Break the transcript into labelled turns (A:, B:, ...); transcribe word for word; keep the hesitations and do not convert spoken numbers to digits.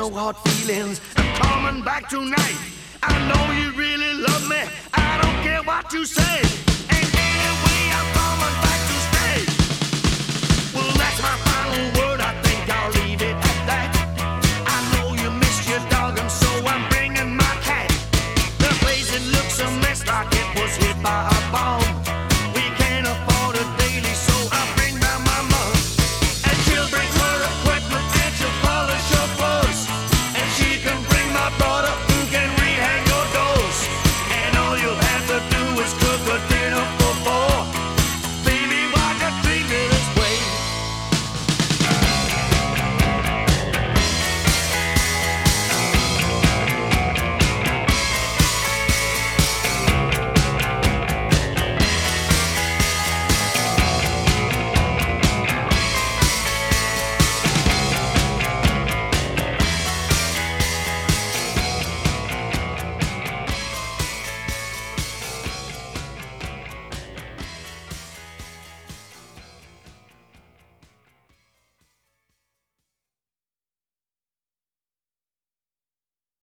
A: no hard feelings. I'm coming back tonight. I know you really love me. I don't care what you say. And anyway, I'm coming back to stay. Well, that's my final word. I think I'll leave it at that. I know you missed your dog, and so I'm bringing my cat. The place, it looks a mess, like it was hit by a